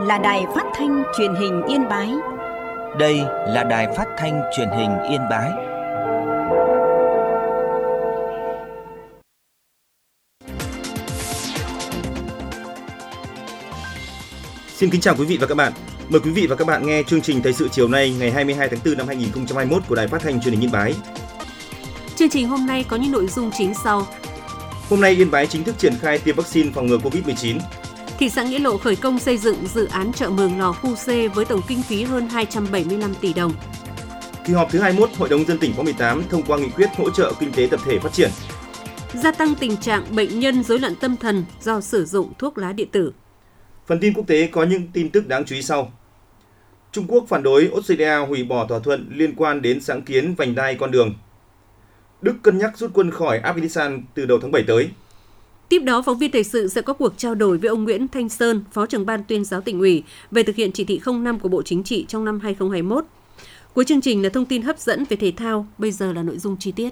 là Đài Phát thanh Truyền hình Yên Bái. Đây là Đài Phát thanh Truyền hình Yên Bái. Xin kính chào quý vị và các bạn. Mời quý vị và các bạn nghe chương trình Thời sự chiều nay ngày 22 tháng 4 năm 2021 của Đài Phát thanh Truyền hình Yên Bái. Chương trình hôm nay có những nội dung chính sau. Hôm nay Yên Bái chính thức triển khai tiêm vaccine phòng ngừa Covid-19. Thị xã Nghĩa Lộ khởi công xây dựng dự án chợ Mường Lò khu C với tổng kinh phí hơn 275 tỷ đồng. Kỳ họp thứ 21 Hội đồng nhân dân tỉnh khóa 18 thông qua nghị quyết hỗ trợ kinh tế tập thể phát triển. Gia tăng tình trạng bệnh nhân rối loạn tâm thần do sử dụng thuốc lá điện tử. Phần tin quốc tế có những tin tức đáng chú ý sau. Trung Quốc phản đối Australia hủy bỏ thỏa thuận liên quan đến sáng kiến vành đai con đường. Đức cân nhắc rút quân khỏi Afghanistan từ đầu tháng 7 tới. Tiếp đó, phóng viên thời sự sẽ có cuộc trao đổi với ông Nguyễn Thanh Sơn, Phó trưởng ban tuyên giáo Tỉnh ủy về thực hiện chỉ thị 05 của Bộ Chính trị trong năm 2021. Cuối chương trình là thông tin hấp dẫn về thể thao, bây giờ là nội dung chi tiết.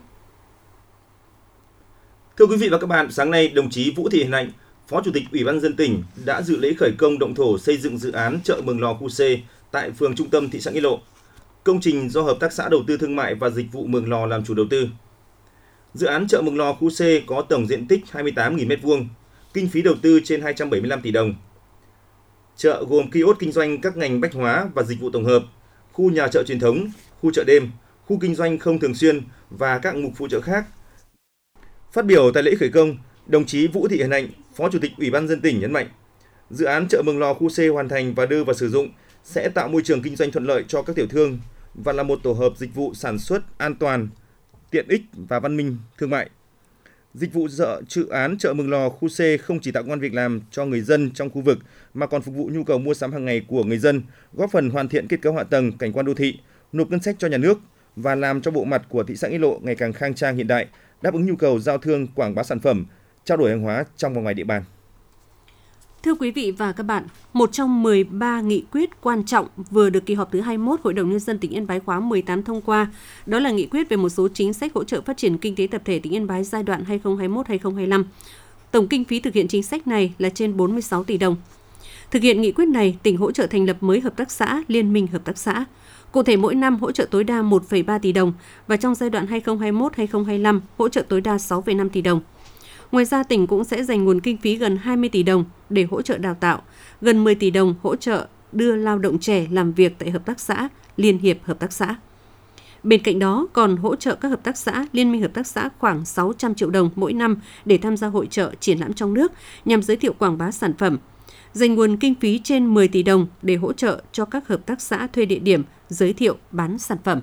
Thưa quý vị và các bạn, sáng nay đồng chí Vũ Thị Hiền Hạnh, Phó Chủ tịch Ủy ban nhân dân tỉnh đã dự lễ khởi công động thổ xây dựng dự án chợ Mường Lò khu C tại phường Trung tâm thị xã Nghĩa Lộ. Công trình do Hợp tác xã Đầu tư Thương mại và Dịch vụ Mường Lò làm chủ đầu tư. Dự án chợ Mường Lò khu C có tổng diện tích 28.000 m2, kinh phí đầu tư trên 275 tỷ đồng. Chợ gồm kiosk kinh doanh các ngành bách hóa và dịch vụ tổng hợp, khu nhà chợ truyền thống, khu chợ đêm, khu kinh doanh không thường xuyên và các mục phụ trợ khác. Phát biểu tại lễ khởi công, đồng chí Vũ Thị Hiền Hạnh, Phó Chủ tịch Ủy ban nhân dân tỉnh nhấn mạnh, dự án chợ Mường Lò khu C hoàn thành và đưa vào sử dụng sẽ tạo môi trường kinh doanh thuận lợi cho các tiểu thương và là một tổ hợp dịch vụ sản xuất an toàn, tiện ích và văn minh thương mại. Dịch vụ dự án chợ Mường Lò khu C không chỉ tạo công ăn việc làm cho người dân trong khu vực mà còn phục vụ nhu cầu mua sắm hàng ngày của người dân, góp phần hoàn thiện kết cấu hạ tầng, cảnh quan đô thị, nộp ngân sách cho nhà nước và làm cho bộ mặt của thị xã Nghĩa Lộ ngày càng khang trang hiện đại, đáp ứng nhu cầu giao thương, quảng bá sản phẩm, trao đổi hàng hóa trong và ngoài địa bàn. Thưa quý vị và các bạn, một trong 13 nghị quyết quan trọng vừa được kỳ họp thứ 21 Hội đồng nhân dân tỉnh Yên Bái khóa 18 thông qua, đó là nghị quyết về một số chính sách hỗ trợ phát triển kinh tế tập thể tỉnh Yên Bái giai đoạn 2021-2025. Tổng kinh phí thực hiện chính sách này là trên 46 tỷ đồng. Thực hiện nghị quyết này, tỉnh hỗ trợ thành lập mới hợp tác xã, liên minh hợp tác xã. Cụ thể mỗi năm hỗ trợ tối đa 1,3 tỷ đồng và trong giai đoạn 2021-2025 hỗ trợ tối đa 6,5 tỷ đồng. Ngoài ra, tỉnh cũng sẽ dành nguồn kinh phí gần 20 tỷ đồng để hỗ trợ đào tạo, gần 10 tỷ đồng hỗ trợ đưa lao động trẻ làm việc tại hợp tác xã, liên hiệp hợp tác xã. Bên cạnh đó, còn hỗ trợ các hợp tác xã, liên minh hợp tác xã khoảng 600 triệu đồng mỗi năm để tham gia hội chợ triển lãm trong nước nhằm giới thiệu quảng bá sản phẩm. Dành nguồn kinh phí trên 10 tỷ đồng để hỗ trợ cho các hợp tác xã thuê địa điểm, giới thiệu bán sản phẩm.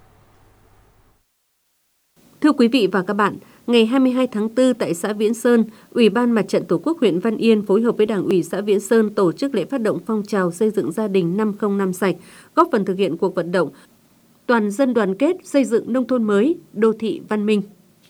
Thưa quý vị và các bạn, ngày 22 tháng 4 tại xã Viễn Sơn, Ủy ban Mặt trận Tổ quốc huyện Văn Yên phối hợp với Đảng ủy xã Viễn Sơn tổ chức lễ phát động phong trào xây dựng gia đình 505 sạch, góp phần thực hiện cuộc vận động toàn dân đoàn kết xây dựng nông thôn mới, đô thị văn minh.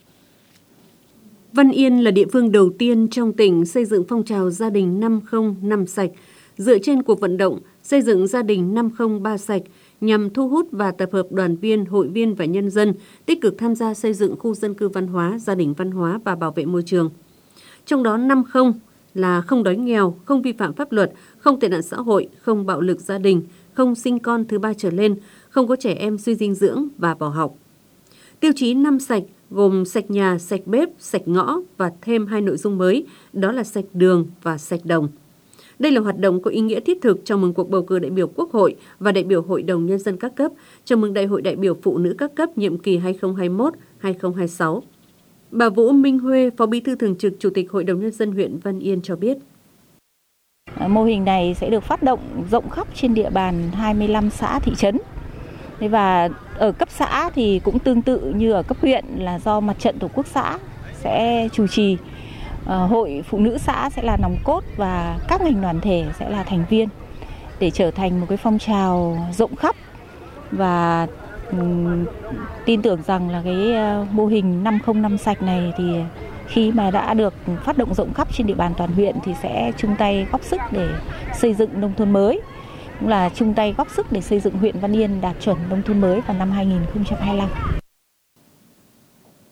Văn Yên là địa phương đầu tiên trong tỉnh xây dựng phong trào gia đình 505 sạch, dựa trên cuộc vận động xây dựng gia đình 503 sạch, nhằm thu hút và tập hợp đoàn viên, hội viên và nhân dân tích cực tham gia xây dựng khu dân cư văn hóa, gia đình văn hóa và bảo vệ môi trường. Trong đó 50 là không đói nghèo, không vi phạm pháp luật, không tệ nạn xã hội, không bạo lực gia đình, không sinh con thứ 3 trở lên, không có trẻ em suy dinh dưỡng và bỏ học. Tiêu chí 5 sạch gồm sạch nhà, sạch bếp, sạch ngõ và thêm 2 nội dung mới, đó là sạch đường và sạch đồng. Đây là hoạt động có ý nghĩa thiết thực chào mừng cuộc bầu cử đại biểu Quốc hội và đại biểu Hội đồng Nhân dân các cấp, chào mừng Đại hội đại biểu Phụ nữ các cấp nhiệm kỳ 2021-2026. Bà Vũ Minh Huê, Phó Bí thư Thường trực Chủ tịch Hội đồng Nhân dân huyện Văn Yên cho biết. Mô hình này sẽ được phát động rộng khắp trên địa bàn 25 xã thị trấn. Và ở cấp xã thì cũng tương tự như ở cấp huyện là do Mặt trận Tổ quốc xã sẽ chủ trì. Hội phụ nữ xã sẽ là nòng cốt và các ngành đoàn thể sẽ là thành viên để trở thành một cái phong trào rộng khắp, và tin tưởng rằng là cái mô hình 505 sạch này thì khi mà đã được phát động rộng khắp trên địa bàn toàn huyện thì sẽ chung tay góp sức để xây dựng nông thôn mới, cũng là chung tay góp sức để xây dựng huyện Văn Yên đạt chuẩn nông thôn mới vào năm 2025.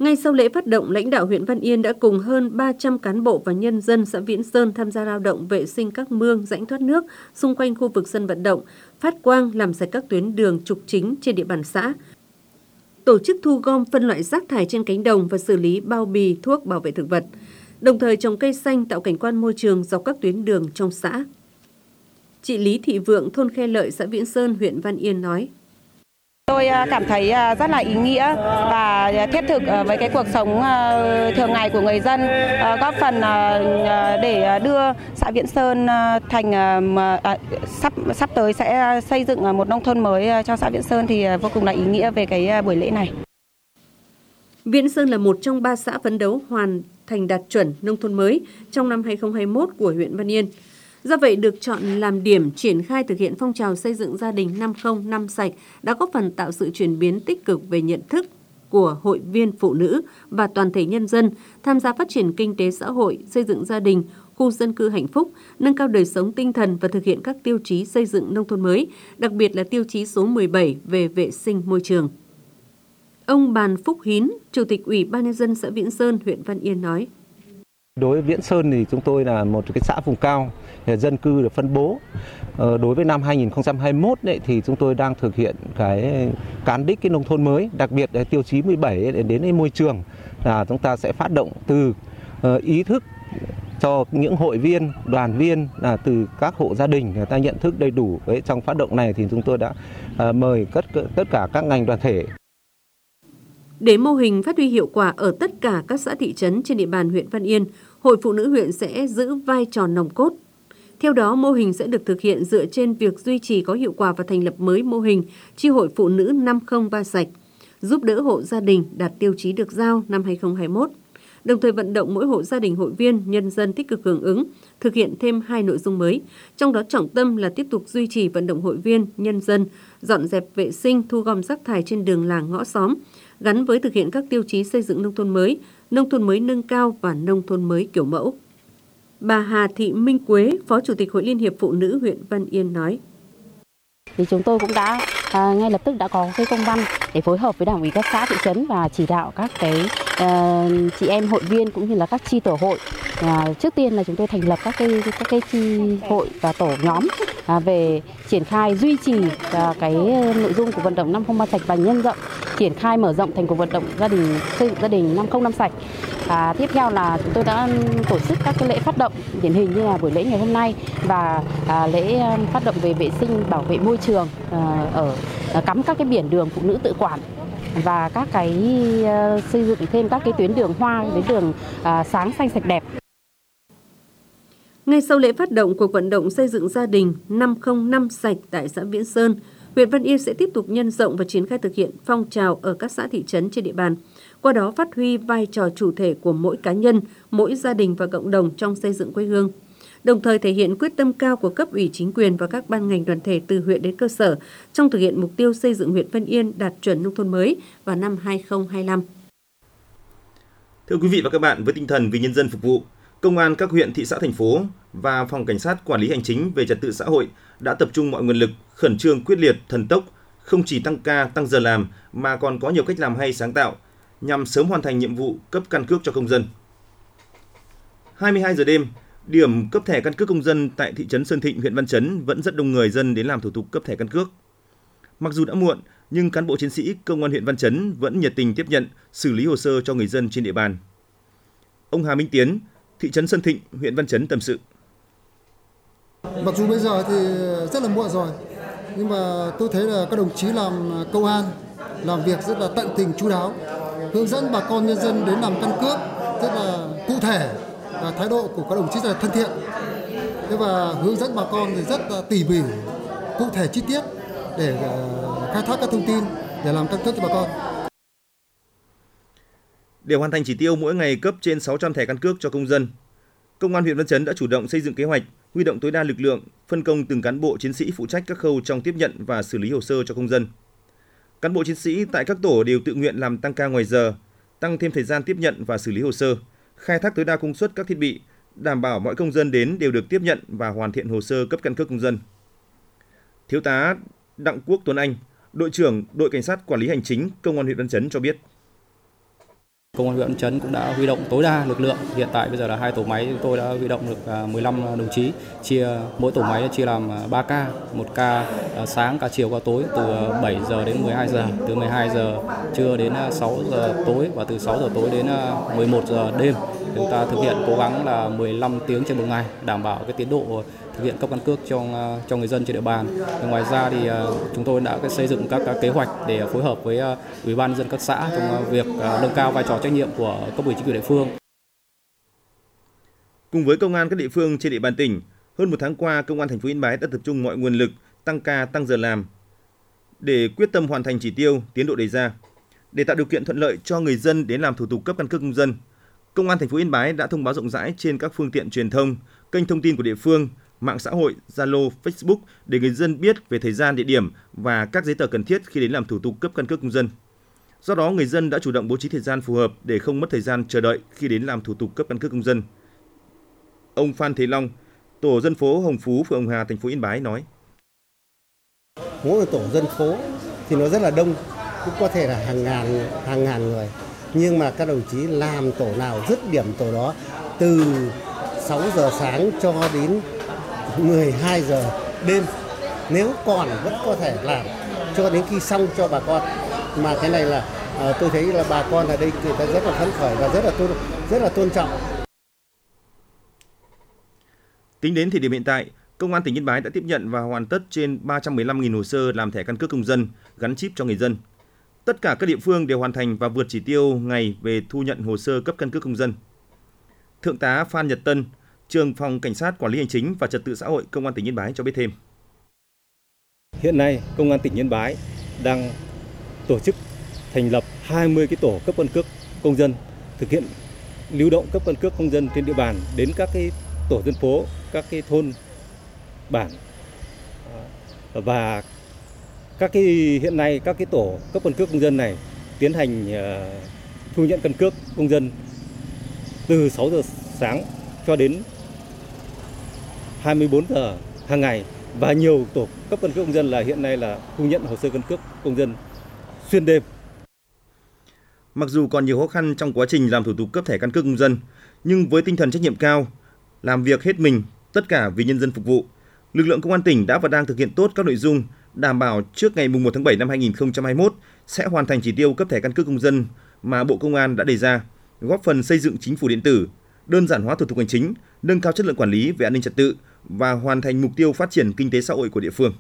Ngay sau lễ phát động, lãnh đạo huyện Văn Yên đã cùng hơn 300 cán bộ và nhân dân xã Viễn Sơn tham gia lao động vệ sinh các mương, rãnh thoát nước xung quanh khu vực sân vận động, phát quang làm sạch các tuyến đường trục chính trên địa bàn xã, tổ chức thu gom phân loại rác thải trên cánh đồng và xử lý bao bì thuốc bảo vệ thực vật, đồng thời trồng cây xanh tạo cảnh quan môi trường dọc các tuyến đường trong xã. Chị Lý Thị Vượng, thôn Khe Lợi, xã Viễn Sơn, huyện Văn Yên nói: Tôi cảm thấy rất là ý nghĩa và thiết thực với cái cuộc sống thường ngày của người dân, góp phần để đưa xã Viễn Sơn thành sắp tới sẽ xây dựng một nông thôn mới cho xã Viễn Sơn thì vô cùng là ý nghĩa về cái buổi lễ này. Viễn Sơn là một trong 3 xã phấn đấu hoàn thành đạt chuẩn nông thôn mới trong năm 2021 của huyện Văn Yên. Do vậy, được chọn làm điểm triển khai thực hiện phong trào xây dựng gia đình 50 năm sạch đã góp phần tạo sự chuyển biến tích cực về nhận thức của hội viên phụ nữ và toàn thể nhân dân tham gia phát triển kinh tế xã hội, xây dựng gia đình, khu dân cư hạnh phúc, nâng cao đời sống tinh thần và thực hiện các tiêu chí xây dựng nông thôn mới, đặc biệt là tiêu chí số 17 về vệ sinh môi trường. Ông Bàn Phúc Hín, Chủ tịch Ủy ban Nhân dân xã Viễn Sơn, huyện Văn Yên nói: Đối với Viễn Sơn thì chúng tôi là một cái xã vùng cao, dân cư được phân bố. Đối với năm 2021 thì chúng tôi đang thực hiện cái cán đích cái nông thôn mới, đặc biệt là tiêu chí 17 đến môi trường là chúng ta sẽ phát động từ ý thức cho những hội viên, đoàn viên là từ các hộ gia đình người ta nhận thức đầy đủ. Trong phát động này thì chúng tôi đã mời tất cả các ngành đoàn thể. Để mô hình phát huy hiệu quả ở tất cả các xã thị trấn trên địa bàn huyện Văn Yên, Hội Phụ nữ huyện sẽ giữ vai trò nòng cốt. Theo đó, mô hình sẽ được thực hiện dựa trên việc duy trì có hiệu quả và thành lập mới mô hình chi hội phụ nữ 503 sạch, giúp đỡ hộ gia đình đạt tiêu chí được giao năm 2021. Đồng thời vận động mỗi hộ gia đình, hội viên, nhân dân tích cực hưởng ứng, thực hiện thêm 2 nội dung mới. Trong đó trọng tâm là tiếp tục duy trì vận động hội viên, nhân dân dọn dẹp vệ sinh, thu gom rác thải trên đường làng ngõ xóm, gắn với thực hiện các tiêu chí xây dựng nông thôn mới nâng cao và nông thôn mới kiểu mẫu. Bà Hà Thị Minh Quế, Phó Chủ tịch Hội Liên hiệp Phụ nữ huyện Văn Yên nói: Thì chúng tôi cũng đã ngay lập tức đã có cái công văn để phối hợp với đảng ủy các xã thị trấn và chỉ đạo các cái chị em hội viên cũng như là các chi tổ hội. Trước tiên là chúng tôi thành lập các cái chi hội và tổ nhóm về triển khai duy trì cái nội dung của vận động 503 sạch và nhân rộng triển khai mở rộng thành cuộc vận động xây dựng gia đình 505 sạch. Tiếp theo là chúng tôi đã tổ chức các cái lễ phát động điển hình như là buổi lễ ngày hôm nay và lễ phát động về vệ sinh bảo vệ môi trường ở cắm các cái biển đường phụ nữ tự quản và các cái xây dựng thêm các cái tuyến đường hoa, tuyến đường sáng xanh sạch đẹp. Ngay sau lễ phát động cuộc vận động xây dựng gia đình 505 sạch tại xã Viễn Sơn, huyện Văn Yên sẽ tiếp tục nhân rộng và triển khai thực hiện phong trào ở các xã thị trấn trên địa bàn. Qua đó phát huy vai trò chủ thể của mỗi cá nhân, mỗi gia đình và cộng đồng trong xây dựng quê hương. Đồng thời thể hiện quyết tâm cao của cấp ủy chính quyền và các ban ngành đoàn thể từ huyện đến cơ sở trong thực hiện mục tiêu xây dựng huyện Văn Yên đạt chuẩn nông thôn mới vào năm 2025. Thưa quý vị và các bạn, với tinh thần vì nhân dân phục vụ, Công an các huyện, thị xã, thành phố và Phòng Cảnh sát Quản lý Hành chính về Trật tự xã hội đã tập trung mọi nguồn lực, khẩn trương, quyết liệt, thần tốc, không chỉ tăng ca, tăng giờ làm mà còn có nhiều cách làm hay sáng tạo nhằm sớm hoàn thành nhiệm vụ cấp căn cước cho công dân. 22 giờ đêm, điểm cấp thẻ căn cước công dân tại thị trấn Sơn Thịnh, huyện Văn Chấn vẫn rất đông người dân đến làm thủ tục cấp thẻ căn cước. Mặc dù đã muộn, nhưng cán bộ chiến sĩ Công an huyện Văn Chấn vẫn nhiệt tình tiếp nhận, xử lý hồ sơ cho người dân trên địa bàn. Ông Hà Minh Tiến, thị trấn Sơn Thịnh, huyện Văn Chấn tâm sự. Mặc dù bây giờ thì rất là muộn rồi, nhưng mà tôi thấy là các đồng chí làm công an làm việc rất là tận tình chu đáo, hướng dẫn bà con nhân dân đến làm căn cước rất là cụ thể và thái độ của các đồng chí rất là thân thiện. Thế và hướng dẫn bà con thì rất là tỉ mỉ, cụ thể chi tiết để khai thác các thông tin để làm căn cước cho bà con. Để hoàn thành chỉ tiêu mỗi ngày cấp trên 600 thẻ căn cước cho công dân, Công an huyện Văn Chấn đã chủ động xây dựng kế hoạch, huy động tối đa lực lượng, phân công từng cán bộ chiến sĩ phụ trách các khâu trong tiếp nhận và xử lý hồ sơ cho công dân. Cán bộ chiến sĩ tại các tổ đều tự nguyện làm tăng ca ngoài giờ, tăng thêm thời gian tiếp nhận và xử lý hồ sơ, khai thác tối đa công suất các thiết bị, đảm bảo mọi công dân đến đều được tiếp nhận và hoàn thiện hồ sơ cấp căn cước công dân. Thiếu tá Đặng Quốc Tuấn Anh, đội trưởng đội Cảnh sát Quản lý Hành chính Công an huyện Văn Chấn cho biết. Công an huyện Văn Chấn cũng đã huy động tối đa lực lượng. Hiện tại bây giờ là 2 tổ máy, chúng tôi đã huy động được 15 đồng chí, mỗi tổ máy chia làm 3 ca, một ca sáng, ca chiều, ca tối, từ 7 giờ đến 12 giờ, từ 12 giờ trưa đến 6 giờ tối và từ 6 giờ tối đến 11 giờ đêm. Chúng ta thực hiện cố gắng là 15 tiếng trên một ngày, đảm bảo cái tiến độ thực hiện cấp căn cước cho người dân trên địa bàn. Ngoài ra thì chúng tôi đã xây dựng các kế hoạch để phối hợp với Ủy ban nhân dân các xã trong việc nâng cao vai trò trách nhiệm của cấp ủy chính quyền địa phương. Cùng với công an các địa phương trên địa bàn tỉnh, hơn một tháng qua, Công an thành phố Yên Bái đã tập trung mọi nguồn lực, tăng ca, tăng giờ làm để quyết tâm hoàn thành chỉ tiêu, tiến độ đề ra. Để tạo điều kiện thuận lợi cho người dân đến làm thủ tục cấp căn cước công dân, Công an thành phố Yên Bái đã thông báo rộng rãi trên các phương tiện truyền thông, kênh thông tin của địa phương, mạng xã hội, Zalo, Facebook để người dân biết về thời gian, địa điểm và các giấy tờ cần thiết khi đến làm thủ tục cấp căn cước công dân. Do đó, người dân đã chủ động bố trí thời gian phù hợp để không mất thời gian chờ đợi khi đến làm thủ tục cấp căn cước công dân. Ông Phan Thế Long, tổ dân phố Hồng Phú, phường Hồng Hà, thành phố Yên Bái nói: Mỗi tổ dân phố thì nó rất là đông, cũng có thể là hàng ngàn người. Nhưng mà các đồng chí làm tổ nào dứt điểm tổ đó từ 6 giờ sáng cho đến 12 giờ đêm. Nếu còn vẫn có thể làm cho đến khi xong cho bà con. Mà cái này là tôi thấy là bà con ở đây người ta rất là phấn khởi và rất là tôn trọng. Tính đến thời điểm hiện tại, Công an tỉnh Yên Bái đã tiếp nhận và hoàn tất trên 315.000 hồ sơ làm thẻ căn cước công dân gắn chip cho người dân. Tất cả các địa phương đều hoàn thành và vượt chỉ tiêu ngày về thu nhận hồ sơ cấp căn cước công dân. Thượng tá Phan Nhật Tân, Trưởng phòng Cảnh sát Quản lý Hành chính và Trật tự xã hội Công an tỉnh Yên Bái cho biết thêm. Hiện nay, Công an tỉnh Yên Bái đang tổ chức thành lập 20 cái tổ cấp căn cước công dân, thực hiện lưu động cấp căn cước công dân trên địa bàn đến các cái tổ dân phố, các cái thôn bản và hiện nay các cái tổ cấp căn cước công dân này tiến hành thu nhận căn cước công dân từ 6 giờ sáng cho đến 24 giờ hàng ngày, và nhiều tổ cấp căn cước công dân là hiện nay là thu nhận hồ sơ căn cước công dân xuyên đêm. Mặc dù còn nhiều khó khăn trong quá trình làm thủ tục cấp thẻ căn cước công dân, nhưng với tinh thần trách nhiệm cao, làm việc hết mình, tất cả vì nhân dân phục vụ, lực lượng công an tỉnh đã và đang thực hiện tốt các nội dung đảm bảo trước ngày 1 tháng 7 năm 2021 sẽ hoàn thành chỉ tiêu cấp thẻ căn cước công dân mà Bộ Công an đã đề ra, góp phần xây dựng chính phủ điện tử, đơn giản hóa thủ tục hành chính, nâng cao chất lượng quản lý về an ninh trật tự và hoàn thành mục tiêu phát triển kinh tế xã hội của địa phương.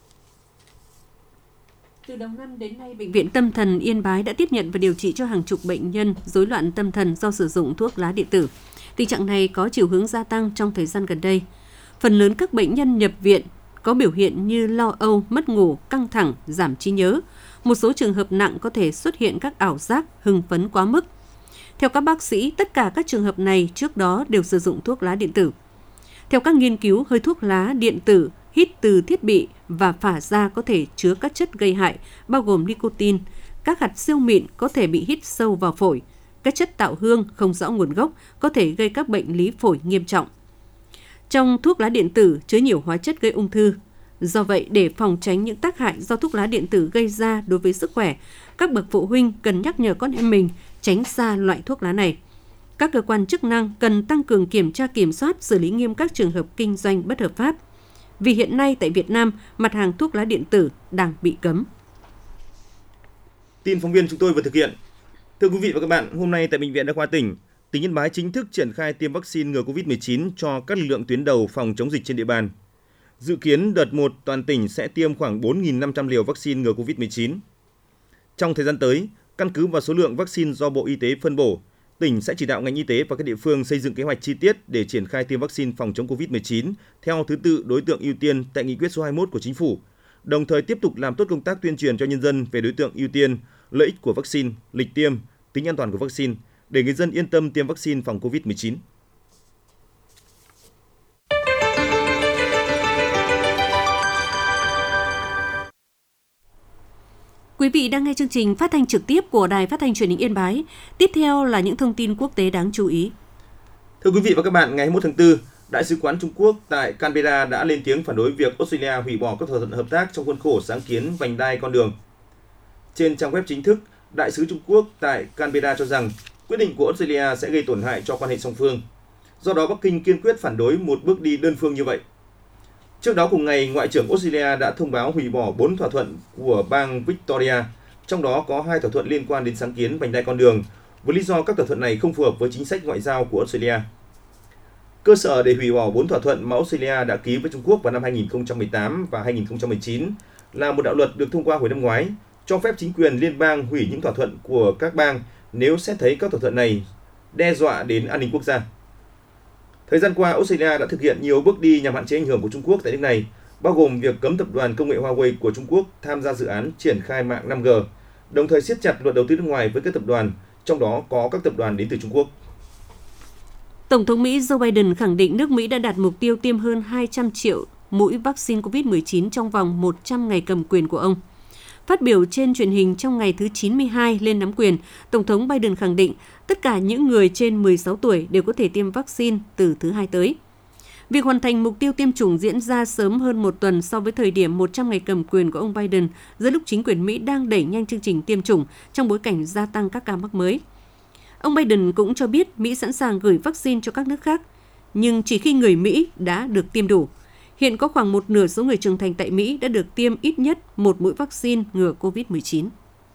Từ đầu năm đến nay, Bệnh viện Tâm thần Yên Bái đã tiếp nhận và điều trị cho hàng chục bệnh nhân rối loạn tâm thần do sử dụng thuốc lá điện tử. Tình trạng này có chiều hướng gia tăng trong thời gian gần đây. Phần lớn các bệnh nhân nhập viện có biểu hiện như lo âu, mất ngủ, căng thẳng, giảm trí nhớ. Một số trường hợp nặng có thể xuất hiện các ảo giác, hưng phấn quá mức. Theo các bác sĩ, tất cả các trường hợp này trước đó đều sử dụng thuốc lá điện tử. Theo các nghiên cứu, hơi thuốc lá điện tử hít từ thiết bị và phả ra có thể chứa các chất gây hại, bao gồm nicotine. Các hạt siêu mịn có thể bị hít sâu vào phổi. Các chất tạo hương không rõ nguồn gốc có thể gây các bệnh lý phổi nghiêm trọng. Trong thuốc lá điện tử chứa nhiều hóa chất gây ung thư. Do vậy, để phòng tránh những tác hại do thuốc lá điện tử gây ra đối với sức khỏe, các bậc phụ huynh cần nhắc nhở con em mình tránh xa loại thuốc lá này. Các cơ quan chức năng cần tăng cường kiểm tra kiểm soát, xử lý nghiêm các trường hợp kinh doanh bất hợp pháp. Vì hiện nay tại Việt Nam, mặt hàng thuốc lá điện tử đang bị cấm. Tin phóng viên chúng tôi vừa thực hiện. Thưa quý vị và các bạn, hôm nay tại Bệnh viện Đa khoa tỉnh Yên Bái chính thức triển khai tiêm vaccine ngừa Covid-19 cho các lực lượng tuyến đầu phòng chống dịch trên địa bàn. Dự kiến đợt 1 toàn tỉnh sẽ tiêm khoảng 4.500 liều vaccine ngừa Covid-19. Trong thời gian tới, căn cứ vào số lượng vaccine do Bộ Y tế phân bổ, tỉnh sẽ chỉ đạo ngành y tế và các địa phương xây dựng kế hoạch chi tiết để triển khai tiêm vaccine phòng chống Covid-19 theo thứ tự đối tượng ưu tiên tại nghị quyết số 21 của Chính phủ, đồng thời tiếp tục làm tốt công tác tuyên truyền cho nhân dân về đối tượng ưu tiên, lợi ích của vaccine, lịch tiêm, tính an toàn của vaccine, để người dân yên tâm tiêm vaccine phòng Covid-19. Quý vị đang nghe chương trình phát thanh trực tiếp của Đài Phát thanh Truyền hình Yên Bái. Tiếp theo là những thông tin quốc tế đáng chú ý. Thưa quý vị và các bạn, ngày 21 tháng 4, Đại sứ quán Trung Quốc tại Canberra đã lên tiếng phản đối việc Australia hủy bỏ các thỏa thuận hợp tác trong khuôn khổ sáng kiến vành đai con đường. Trên trang web chính thức, Đại sứ Trung Quốc tại Canberra cho rằng Quyết định của Australia sẽ gây tổn hại cho quan hệ song phương. Do đó, Bắc Kinh kiên quyết phản đối một bước đi đơn phương như vậy. Trước đó cùng ngày, Ngoại trưởng Australia đã thông báo hủy bỏ 4 thỏa thuận của bang Victoria, trong đó có 2 thỏa thuận liên quan đến sáng kiến vành đai con đường, với lý do các thỏa thuận này không phù hợp với chính sách ngoại giao của Australia. Cơ sở để hủy bỏ 4 thỏa thuận mà Australia đã ký với Trung Quốc vào năm 2018 và 2019 là một đạo luật được thông qua hồi năm ngoái, cho phép chính quyền liên bang hủy những thỏa thuận của các bang nếu xét thấy các thỏa thuận này đe dọa đến an ninh quốc gia. Thời gian qua, Australia đã thực hiện nhiều bước đi nhằm hạn chế ảnh hưởng của Trung Quốc tại nước này, bao gồm việc cấm tập đoàn công nghệ Huawei của Trung Quốc tham gia dự án triển khai mạng 5G, đồng thời siết chặt luật đầu tư nước ngoài với các tập đoàn, trong đó có các tập đoàn đến từ Trung Quốc. Tổng thống Mỹ Joe Biden khẳng định nước Mỹ đã đạt mục tiêu tiêm hơn 200 triệu mũi vaccine COVID-19 trong vòng 100 ngày cầm quyền của ông. Phát biểu trên truyền hình trong ngày thứ 92 lên nắm quyền, Tổng thống Biden khẳng định tất cả những người trên 16 tuổi đều có thể tiêm vaccine từ thứ Hai tới. Việc hoàn thành mục tiêu tiêm chủng diễn ra sớm hơn một tuần so với thời điểm 100 ngày cầm quyền của ông Biden, giữa lúc chính quyền Mỹ đang đẩy nhanh chương trình tiêm chủng trong bối cảnh gia tăng các ca mắc mới. Ông Biden cũng cho biết Mỹ sẵn sàng gửi vaccine cho các nước khác, nhưng chỉ khi người Mỹ đã được tiêm đủ. Hiện có khoảng một nửa số người trưởng thành tại Mỹ đã được tiêm ít nhất một mũi vaccine ngừa COVID-19.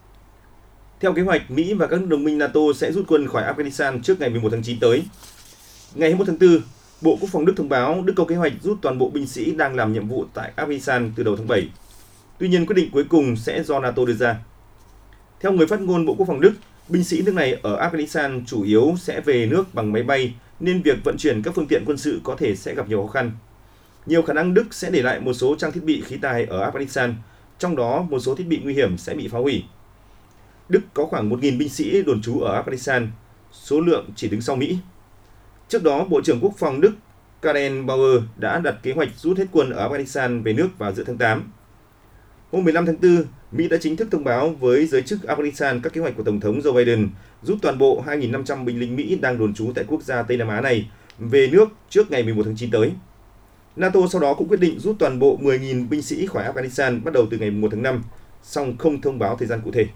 Theo kế hoạch, Mỹ và các nước đồng minh NATO sẽ rút quân khỏi Afghanistan trước ngày 11 tháng 9 tới. Ngày 21 tháng 4, Bộ Quốc phòng Đức thông báo Đức có kế hoạch rút toàn bộ binh sĩ đang làm nhiệm vụ tại Afghanistan từ đầu tháng 7. Tuy nhiên, quyết định cuối cùng sẽ do NATO đưa ra. Theo người phát ngôn Bộ Quốc phòng Đức, binh sĩ nước này ở Afghanistan chủ yếu sẽ về nước bằng máy bay, nên việc vận chuyển các phương tiện quân sự có thể sẽ gặp nhiều khó khăn. Nhiều khả năng Đức sẽ để lại một số trang thiết bị khí tài ở Afghanistan, trong đó một số thiết bị nguy hiểm sẽ bị phá hủy. Đức có khoảng 1.000 binh sĩ đồn trú ở Afghanistan, số lượng chỉ đứng sau Mỹ. Trước đó, Bộ trưởng Quốc phòng Đức Karen Bauer đã đặt kế hoạch rút hết quân ở Afghanistan về nước vào giữa tháng 8. Hôm 15 tháng 4, Mỹ đã chính thức thông báo với giới chức Afghanistan các kế hoạch của Tổng thống Joe Biden rút toàn bộ 2.500 binh lính Mỹ đang đồn trú tại quốc gia Tây Nam Á này về nước trước ngày 11 tháng 9 tới. NATO sau đó cũng quyết định rút toàn bộ 10.000 binh sĩ khỏi Afghanistan bắt đầu từ ngày 1 tháng 5, song không thông báo thời gian cụ thể.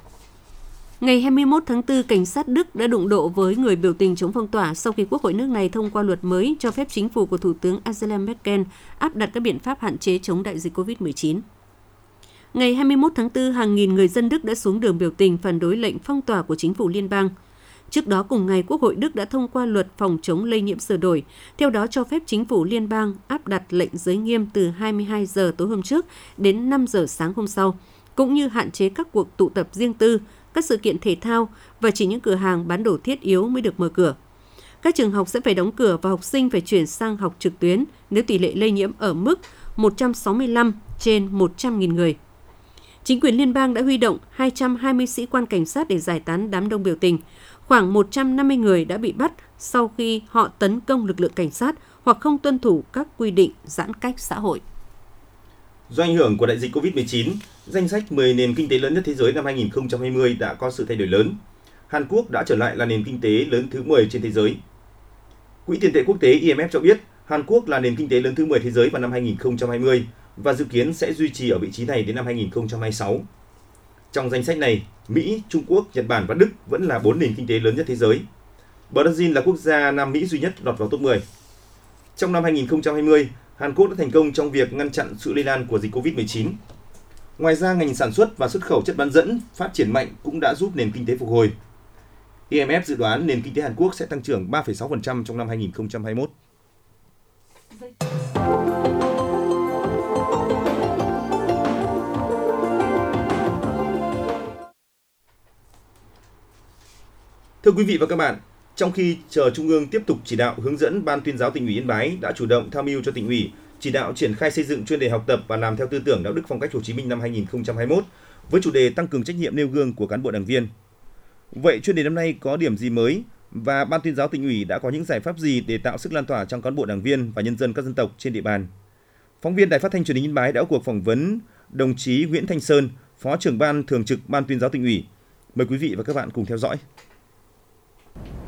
Ngày 21 tháng 4, cảnh sát Đức đã đụng độ với người biểu tình chống phong tỏa sau khi Quốc hội nước này thông qua luật mới cho phép chính phủ của Thủ tướng Angela Merkel áp đặt các biện pháp hạn chế chống đại dịch COVID-19. Ngày 21 tháng 4, hàng nghìn người dân Đức đã xuống đường biểu tình phản đối lệnh phong tỏa của chính phủ liên bang. Trước đó cùng ngày, Quốc hội Đức đã thông qua luật phòng chống lây nhiễm sửa đổi, theo đó cho phép chính phủ liên bang áp đặt lệnh giới nghiêm từ 22 giờ tối hôm trước đến 5 giờ sáng hôm sau, cũng như hạn chế các cuộc tụ tập riêng tư, các sự kiện thể thao và chỉ những cửa hàng bán đồ thiết yếu mới được mở cửa. Các trường học sẽ phải đóng cửa và học sinh phải chuyển sang học trực tuyến nếu tỷ lệ lây nhiễm ở mức 165 trên 100.000 người. Chính quyền liên bang đã huy động 220 sĩ quan cảnh sát để giải tán đám đông biểu tình. Khoảng 150 người đã bị bắt sau khi họ tấn công lực lượng cảnh sát hoặc không tuân thủ các quy định giãn cách xã hội. Do ảnh hưởng của đại dịch COVID-19, danh sách 10 nền kinh tế lớn nhất thế giới năm 2020 đã có sự thay đổi lớn. Hàn Quốc đã trở lại là nền kinh tế lớn thứ 10 trên thế giới. Quỹ tiền tệ quốc tế IMF cho biết Hàn Quốc là nền kinh tế lớn thứ 10 thế giới vào năm 2020 và dự kiến sẽ duy trì ở vị trí này đến năm 2026. Trong danh sách này, Mỹ, Trung Quốc, Nhật Bản và Đức vẫn là 4 nền kinh tế lớn nhất thế giới. Brazil là quốc gia Nam Mỹ duy nhất lọt vào top 10. Trong năm 2020, Hàn Quốc đã thành công trong việc ngăn chặn sự lây lan của dịch COVID-19. Ngoài ra, ngành sản xuất và xuất khẩu chất bán dẫn phát triển mạnh cũng đã giúp nền kinh tế phục hồi. IMF dự đoán nền kinh tế Hàn Quốc sẽ tăng trưởng 3,6% trong năm 2021. Thưa quý vị và các bạn, trong khi chờ Trung ương tiếp tục chỉ đạo hướng dẫn, Ban Tuyên giáo Tỉnh ủy Yên Bái đã chủ động tham mưu cho Tỉnh ủy chỉ đạo triển khai xây dựng chuyên đề học tập và làm theo tư tưởng đạo đức phong cách Hồ Chí Minh năm 2021 với chủ đề tăng cường trách nhiệm nêu gương của cán bộ đảng viên. Vậy chuyên đề năm nay có điểm gì mới và Ban Tuyên giáo Tỉnh ủy đã có những giải pháp gì để tạo sức lan tỏa trong cán bộ đảng viên và nhân dân các dân tộc trên địa bàn? Phóng viên Đài Phát thanh Truyền hình Yên Bái đã có cuộc phỏng vấn đồng chí Nguyễn Thanh Sơn, Phó trưởng Ban Thường trực Ban Tuyên giáo Tỉnh ủy. Mời quý vị và các bạn cùng theo dõi.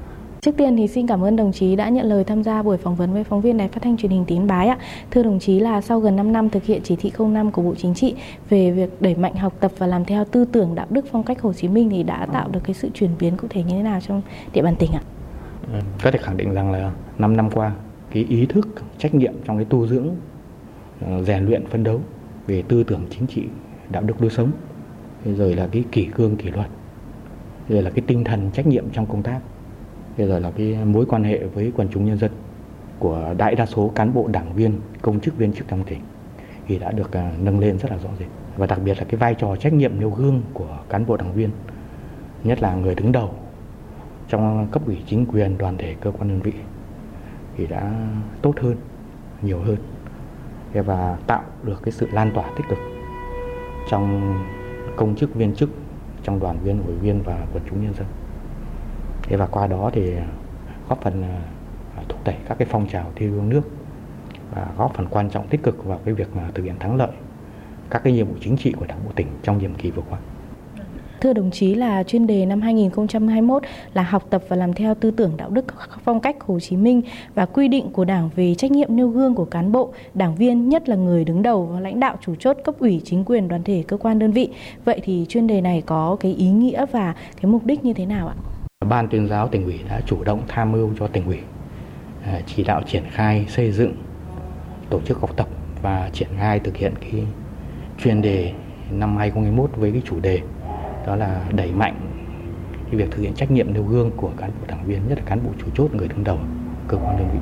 Trước tiên thì xin cảm ơn đồng chí đã nhận lời tham gia buổi phỏng vấn với phóng viên Đài Phát thanh Truyền hình Tỉnh Yên Bái ạ. Thưa đồng chí, là sau gần 5 năm thực hiện chỉ thị 05 của Bộ Chính trị về việc đẩy mạnh học tập và làm theo tư tưởng đạo đức phong cách Hồ Chí Minh thì đã tạo được cái sự chuyển biến cụ thể như thế nào trong địa bàn tỉnh ạ? Có thể khẳng định rằng là 5 năm qua, cái ý thức, trách nhiệm trong cái tu dưỡng, rèn luyện, phấn đấu về tư tưởng chính trị, đạo đức lối sống, rồi là cái kỷ cương kỷ luật, rồi là cái tinh thần trách nhiệm trong công tác, rồi là cái mối quan hệ với quần chúng nhân dân của đại đa số cán bộ đảng viên, công chức viên chức trong tỉnh thì đã được nâng lên rất là rõ rệt. Và đặc biệt là cái vai trò trách nhiệm nêu gương của cán bộ đảng viên, nhất là người đứng đầu trong cấp ủy chính quyền, đoàn thể, cơ quan đơn vị thì đã tốt hơn, nhiều hơn và tạo được cái sự lan tỏa tích cực trong công chức viên chức, trong đoàn viên, hội viên và quần chúng nhân dân. Và qua đó thì góp phần thúc đẩy các cái phong trào thi đua yêu nước và góp phần quan trọng tích cực vào cái việc thực hiện thắng lợi các cái nhiệm vụ chính trị của Đảng bộ tỉnh trong nhiệm kỳ vừa qua. Thưa đồng chí, là chuyên đề năm 2021 là học tập và làm theo tư tưởng đạo đức phong cách Hồ Chí Minh và quy định của Đảng về trách nhiệm nêu gương của cán bộ, đảng viên, nhất là người đứng đầu và lãnh đạo chủ chốt cấp ủy, chính quyền, đoàn thể, cơ quan đơn vị. Vậy thì chuyên đề này có cái ý nghĩa và cái mục đích như thế nào ạ? Ban tuyên giáo tỉnh ủy đã chủ động tham mưu cho tỉnh ủy chỉ đạo triển khai xây dựng, tổ chức học tập và triển khai thực hiện cái chuyên đề năm 2021 với cái chủ đề đó là đẩy mạnh cái việc thực hiện trách nhiệm nêu gương của cán bộ đảng viên, nhất là cán bộ chủ chốt, người đứng đầu cơ quan đơn vị.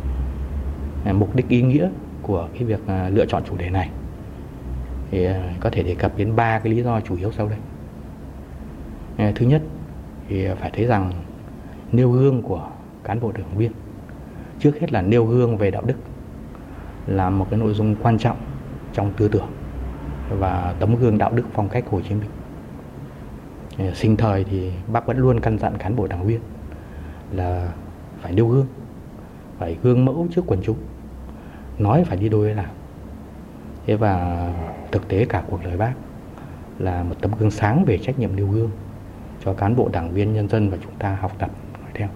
Mục đích ý nghĩa của cái việc lựa chọn chủ đề này thì có thể đề cập đến 3 cái lý do chủ yếu sau đây. Thứ nhất thì phải thấy rằng nêu gương của cán bộ đảng viên trước hết là nêu gương về đạo đức là một cái nội dung quan trọng trong tư tưởng và tấm gương đạo đức phong cách Hồ Chí Minh. Sinh thời thì Bác vẫn luôn căn dặn cán bộ đảng viên là phải nêu gương, phải gương mẫu trước quần chúng, nói phải đi đôi với làm. Và thực tế cả cuộc đời Bác là một tấm gương sáng về trách nhiệm nêu gương cho cán bộ đảng viên, nhân dân và chúng ta học tập nói theo.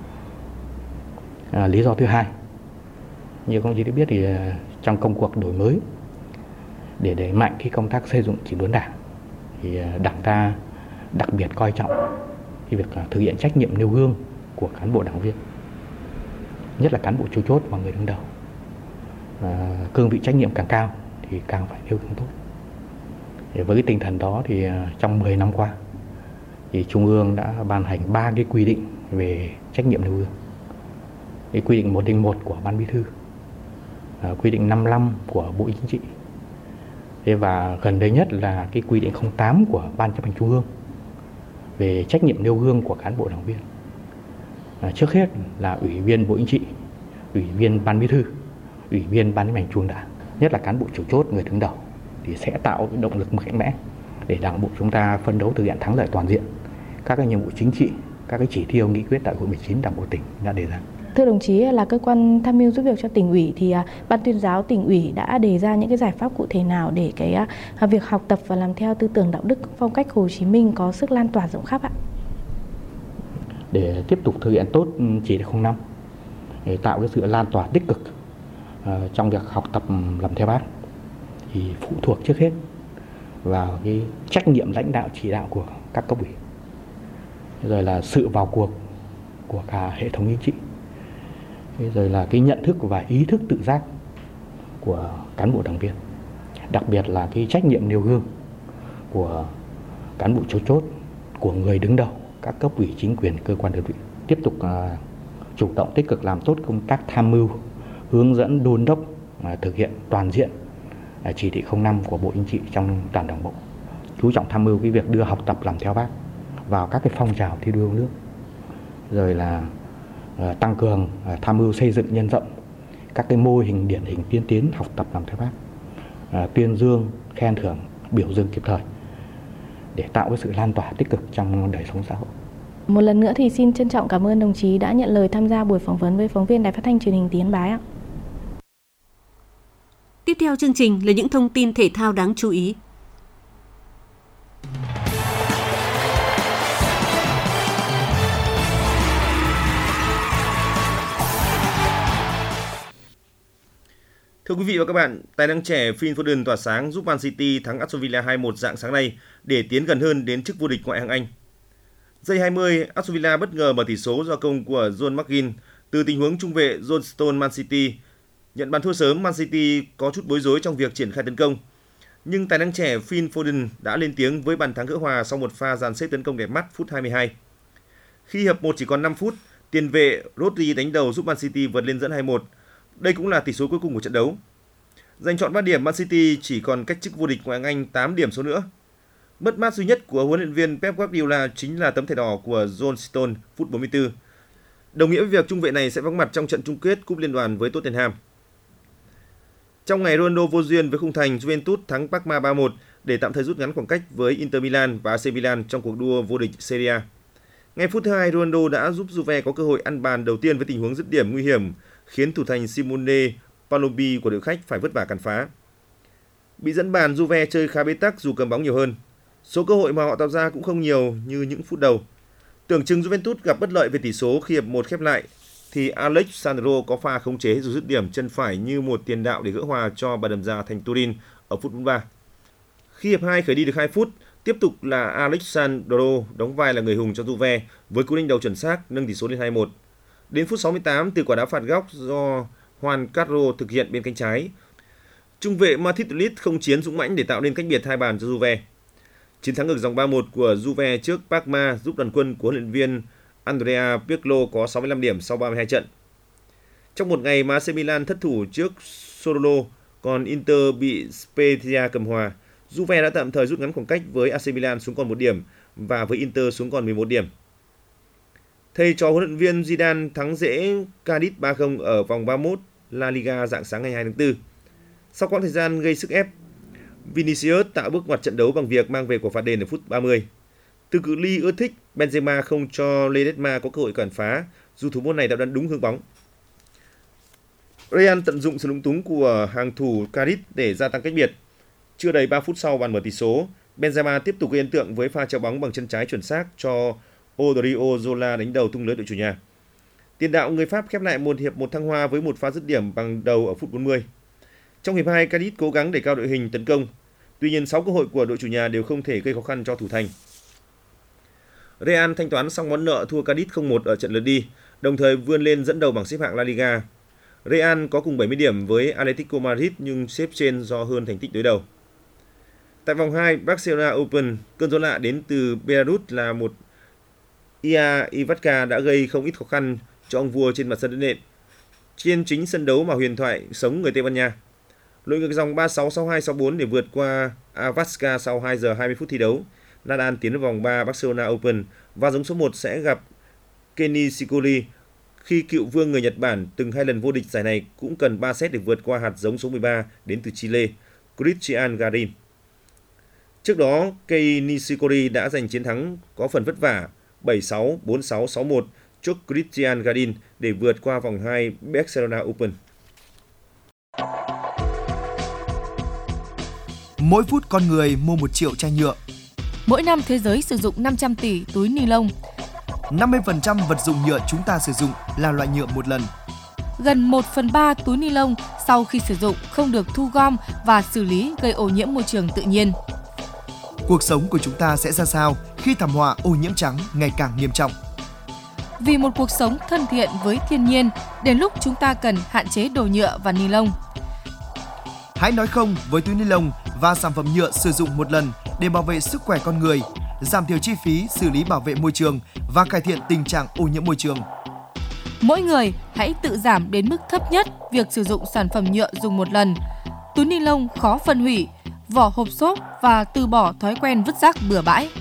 Lý do thứ hai, như công chí đã biết thì trong công cuộc đổi mới để đẩy mạnh cái công tác xây dựng chỉnh đốn Đảng thì Đảng ta đặc biệt coi trọng cái việc thực hiện trách nhiệm nêu gương của cán bộ đảng viên, nhất là cán bộ chủ chốt và người đứng đầu. Cương vị trách nhiệm càng cao thì càng phải nêu gương tốt. Với cái tinh thần đó thì trong 10 năm qua thì Trung ương đã ban hành 3 cái quy định về trách nhiệm nêu gương. Cái quy định 101 của Ban Bí thư, quy định 55 của Bộ Chính trị, và gần đây nhất là cái quy định 08 của Ban Chấp hành Trung ương về trách nhiệm nêu gương của cán bộ đảng viên. Trước hết là Ủy viên Bộ Chính trị, Ủy viên Ban Bí thư, Ủy viên Ban Chấp hành Trung ương Đảng, nhất là cán bộ chủ chốt, người đứng đầu thì sẽ tạo động lực mạnh mẽ để Đảng bộ chúng ta phấn đấu thực hiện thắng lợi toàn diện các cái nhiệm vụ chính trị, các cái chỉ tiêu nghị quyết Đại hội 19 Đảng bộ tỉnh đã đề ra. Thưa đồng chí, là cơ quan tham mưu giúp việc cho tỉnh ủy thì Ban tuyên giáo tỉnh ủy đã đề ra những cái giải pháp cụ thể nào để cái việc học tập và làm theo tư tưởng đạo đức phong cách Hồ Chí Minh có sức lan tỏa rộng khắp ạ? Để tiếp tục thực hiện tốt chỉ thị 05 để tạo cái sự lan tỏa tích cực trong việc học tập làm theo Bác thì phụ thuộc trước hết vào cái trách nhiệm lãnh đạo chỉ đạo của các cấp ủy, rồi là sự vào cuộc của cả hệ thống chính trị, rồi là cái nhận thức và ý thức tự giác của cán bộ đảng viên, đặc biệt là cái trách nhiệm nêu gương của cán bộ chủ chốt, của người đứng đầu các cấp ủy chính quyền, cơ quan đơn vị. Tiếp tục chủ động tích cực làm tốt công tác tham mưu, hướng dẫn, đôn đốc thực hiện toàn diện chỉ thị 05 của Bộ Chính trị trong toàn Đảng bộ. Chú trọng tham mưu cái việc đưa học tập làm theo Bác vào các cái phong trào thi đua yêu nước, rồi là tăng cường tham mưu xây dựng, nhân rộng các cái mô hình điển hình tiên tiến học tập làm theo Bác, tuyên dương, khen thưởng, biểu dương kịp thời để tạo cái sự lan tỏa tích cực trong đời sống xã hội. Một lần nữa thì xin trân trọng cảm ơn đồng chí đã nhận lời tham gia buổi phỏng vấn với phóng viên Đài Phát thanh Truyền hình Tỉnh Yên Bái ạ. Tiếp theo chương trình là những thông tin thể thao đáng chú ý. Thưa quý vị và các bạn, tài năng trẻ Phil Foden tỏa sáng giúp Man City thắng Aston Villa 2-1 rạng sáng nay để tiến gần hơn đến chức vô địch ngoại hạng Anh. Giây 20, Aston Villa bất ngờ mở tỷ số do công của John McGinn từ tình huống trung vệ John Stones. Man City nhận bàn thua sớm, Man City có chút bối rối trong việc triển khai tấn công. Nhưng tài năng trẻ Phil Foden đã lên tiếng với bàn thắng gỡ hòa sau một pha dàn xếp tấn công đẹp mắt phút 22. Khi hiệp 1 chỉ còn 5 phút, tiền vệ Rodri đánh đầu giúp Man City vượt lên dẫn 2-1. Đây cũng là tỷ số cuối cùng của trận đấu. Giành trọn 3 điểm, Man City chỉ còn cách chức vô địch ngoại hạng Anh 8 điểm số nữa. Mất mát duy nhất của huấn luyện viên Pep Guardiola chính là tấm thẻ đỏ của John Stones phút 44. Đồng nghĩa với việc trung vệ này sẽ vắng mặt trong trận chung kết Cúp Liên đoàn với Tottenham. Trong ngày Ronaldo vô duyên với khung thành, Juventus thắng Parma 3-1 để tạm thời rút ngắn khoảng cách với Inter Milan và AC Milan trong cuộc đua vô địch Serie A. Ngay phút thứ 2, Ronaldo đã giúp Juve có cơ hội ăn bàn đầu tiên với tình huống dứt điểm nguy hiểm, khiến thủ thành Simone Palombi của đội khách phải vất vả cản phá. Bị dẫn bàn, Juve chơi khá bế tắc dù cầm bóng nhiều hơn. Số cơ hội mà họ tạo ra cũng không nhiều như những phút đầu. Tưởng chừng Juventus gặp bất lợi về tỷ số khi hiệp 1 khép lại, thì Alex Sandro có pha khống chế dù dứt điểm chân phải như một tiền đạo để gỡ hòa cho bà đầm già thành Turin ở phút 43. Khi hiệp 2 khởi đi được 2 phút, tiếp tục là Alexandro đóng vai là người hùng cho Juve với cú đánh đầu chuẩn xác nâng tỷ số lên 2-1. Đến phút 68, từ quả đá phạt góc do Juan Carlos thực hiện bên cánh trái, trung vệ Mathis de Ligt không chiến dũng mãnh để tạo nên cách biệt 2 bàn cho Juve. Chiến thắng ngược dòng 3-1 của Juve trước Parma giúp đoàn quân của huấn luyện viên Andrea Pirlo có 65 điểm sau 32 trận. Trong một ngày mà AC Milan thất thủ trước Sassuolo, còn Inter bị Spezia cầm hòa, Juve đã tạm thời rút ngắn khoảng cách với AC Milan xuống còn 1 điểm và với Inter xuống còn 11 điểm. Thầy trò huấn luyện viên Zidane thắng dễ Cadiz 3-0 ở vòng 31 La Liga rạng sáng ngày 2 tháng 4. Sau quãng thời gian gây sức ép, Vinicius tạo bước ngoặt trận đấu bằng việc mang về quả phạt đền ở phút 30. Từ cự ly ưa thích, Benzema không cho Ledesma có cơ hội cản phá, dù thủ môn này đã đoán đúng hướng bóng. Real tận dụng sự lúng túng của hàng thủ Cadiz để gia tăng cách biệt. Chưa đầy 3 phút sau bàn mở tỷ số, Benzema tiếp tục gây ấn tượng với pha chạm bóng bằng chân trái chuẩn xác cho Odrio Zola đánh đầu tung lưới đội chủ nhà. Tiền đạo người Pháp khép lại một hiệp 1 thăng hoa với một pha dứt điểm bằng đầu ở phút 40. Trong hiệp 2, Cadiz cố gắng đẩy cao đội hình tấn công. Tuy nhiên, 6 cơ hội của đội chủ nhà đều không thể gây khó khăn cho thủ thành. Real thanh toán xong món nợ thua Cadiz 0-1 ở trận lượt đi, đồng thời vươn lên dẫn đầu bảng xếp hạng La Liga. Real có cùng 70 điểm với Atletico Madrid nhưng xếp trên do hơn thành tích đối đầu. Tại vòng 2, Barcelona Open, cơn gió lạ đến từ Belarus là một Ia Ivatka đã gây không ít khó khăn cho ông vua trên mặt sân đất nện. Trên chính sân đấu mà huyền thoại sống người Tây Ban Nha. Lội ngược dòng 3-6, 6-2, 6-4 để vượt qua Avaska sau 2 giờ 20 phút thi đấu. Nadal tiến vào vòng 3 Barcelona Open và giống số 1 sẽ gặp Kenny Nishikori, khi cựu vương người Nhật Bản từng 2 lần vô địch giải này cũng cần 3 set để vượt qua hạt giống số 13 đến từ Chile, Cristian Garin. Trước đó, Kenny Nishikori đã giành chiến thắng có phần vất vả 7-6, 4-6, 6-1 trước Cristian Garin để vượt qua vòng 2 Barcelona Open. Mỗi phút con người mua 1 triệu chai nhựa. Mỗi năm thế giới sử dụng 500 tỷ túi ni lông. 50% vật dụng nhựa chúng ta sử dụng là loại nhựa một lần. Gần 1/3 túi ni lông sau khi sử dụng không được thu gom và xử lý, gây ô nhiễm môi trường tự nhiên. Cuộc sống của chúng ta sẽ ra sao khi thảm họa ô nhiễm trắng ngày càng nghiêm trọng? Vì một cuộc sống thân thiện với thiên nhiên, đến lúc chúng ta cần hạn chế đồ nhựa và ni lông. Hãy nói không với túi ni lông và sản phẩm nhựa sử dụng một lần để bảo vệ sức khỏe con người, giảm thiểu chi phí xử lý bảo vệ môi trường và cải thiện tình trạng ô nhiễm môi trường. Mỗi người hãy tự giảm đến mức thấp nhất việc sử dụng sản phẩm nhựa dùng một lần, túi ni lông khó phân hủy, vỏ hộp xốp và từ bỏ thói quen vứt rác bừa bãi.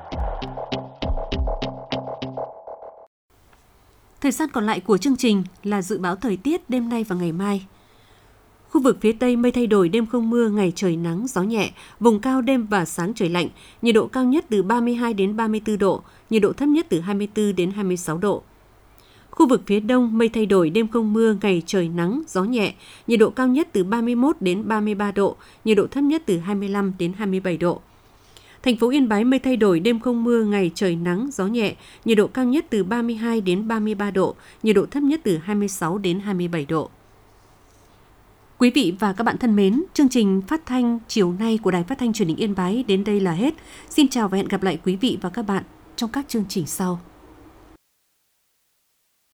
Thời gian còn lại của chương trình là dự báo thời tiết đêm nay và ngày mai. Khu vực phía Tây mây thay đổi, đêm không mưa, ngày trời nắng, gió nhẹ, vùng cao đêm và sáng trời lạnh, nhiệt độ cao nhất từ 32 đến 34 độ, nhiệt độ thấp nhất từ 24 đến 26 độ. Khu vực phía Đông mây thay đổi, đêm không mưa, ngày trời nắng, gió nhẹ, nhiệt độ cao nhất từ 31 đến 33 độ, nhiệt độ thấp nhất từ 25 đến 27 độ. Thành phố Yên Bái mây thay đổi, đêm không mưa, ngày trời nắng, gió nhẹ, nhiệt độ cao nhất từ 32 đến 33 độ, nhiệt độ thấp nhất từ 26 đến 27 độ. Quý vị và các bạn thân mến, chương trình phát thanh chiều nay của Đài Phát thanh Truyền hình Yên Bái đến đây là hết. Xin chào và hẹn gặp lại quý vị và các bạn trong các chương trình sau.